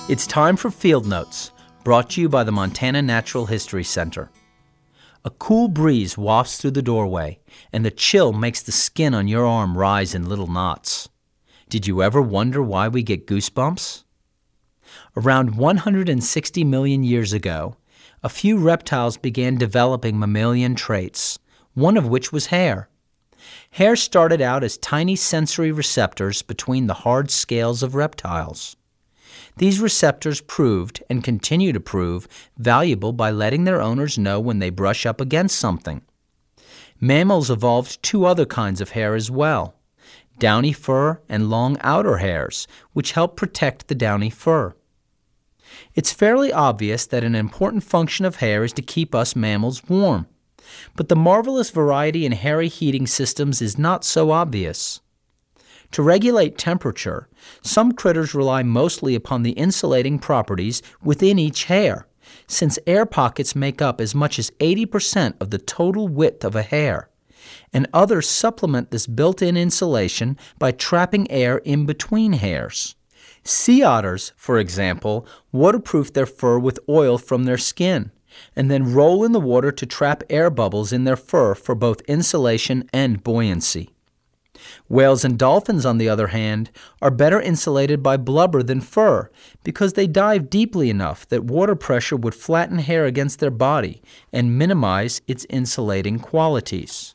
It's time for Field Notes, brought to you by the Montana Natural History Center. A cool breeze wafts through the doorway, and the chill makes the skin on your arm rise in little knots. Did you ever wonder why we get goosebumps? Around 160 million years ago, a few reptiles began developing mammalian traits, one of which was hair. Hair started out as tiny sensory receptors between the hard scales of reptiles. These receptors proved, and continue to prove, valuable by letting their owners know when they brush up against something. Mammals evolved two other kinds of hair as well, downy fur and long outer hairs, which help protect the downy fur. It's fairly obvious that an important function of hair is to keep us mammals warm, but the marvelous variety in hairy heating systems is not so obvious. To regulate temperature, some critters rely mostly upon the insulating properties within each hair, since air pockets make up as much as 80% of the total width of a hair, and others supplement this built-in insulation by trapping air in between hairs. Sea otters, for example, waterproof their fur with oil from their skin, and then roll in the water to trap air bubbles in their fur for both insulation and buoyancy. Whales and dolphins, on the other hand, are better insulated by blubber than fur because they dive deeply enough that water pressure would flatten hair against their body and minimize its insulating qualities.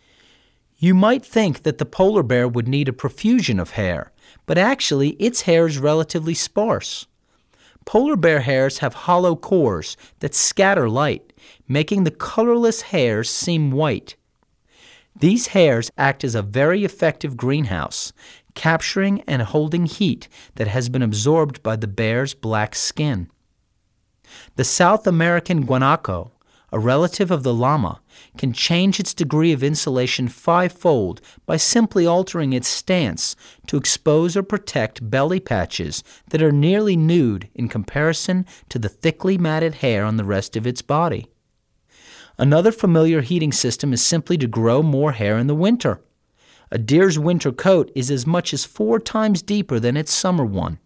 You might think that the polar bear would need a profusion of hair, but actually its hair is relatively sparse. Polar bear hairs have hollow cores that scatter light, making the colorless hairs seem white. These hairs act as a very effective greenhouse, capturing and holding heat that has been absorbed by the bear's black skin. The South American guanaco, a relative of the llama, can change its degree of insulation fivefold by simply altering its stance to expose or protect belly patches that are nearly nude in comparison to the thickly matted hair on the rest of its body. Another familiar heating system is simply to grow more hair in the winter. A deer's winter coat is as much as 4 times deeper than its summer one.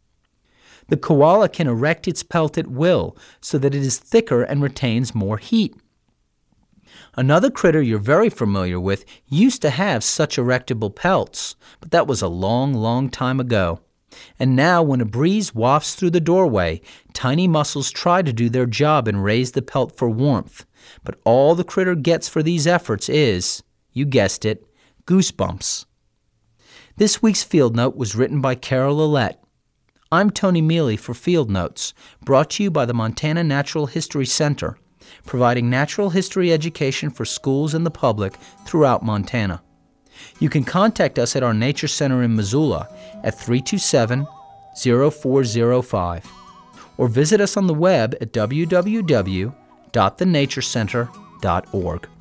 The koala can erect its pelt at will so that it is thicker and retains more heat. Another critter you're very familiar with used to have such erectable pelts, but that was a long, long time ago. And now, when a breeze wafts through the doorway, tiny muscles try to do their job and raise the pelt for warmth. But all the critter gets for these efforts is, you guessed it, goosebumps. This week's Field Note was written by Carol Ouellette. I'm Tony Mealy for Field Notes, brought to you by the Montana Natural History Center, providing natural history education for schools and the public throughout Montana. You can contact us at our Nature Center in Missoula at 327-0405 or visit us on the web at www.thenaturecenter.org.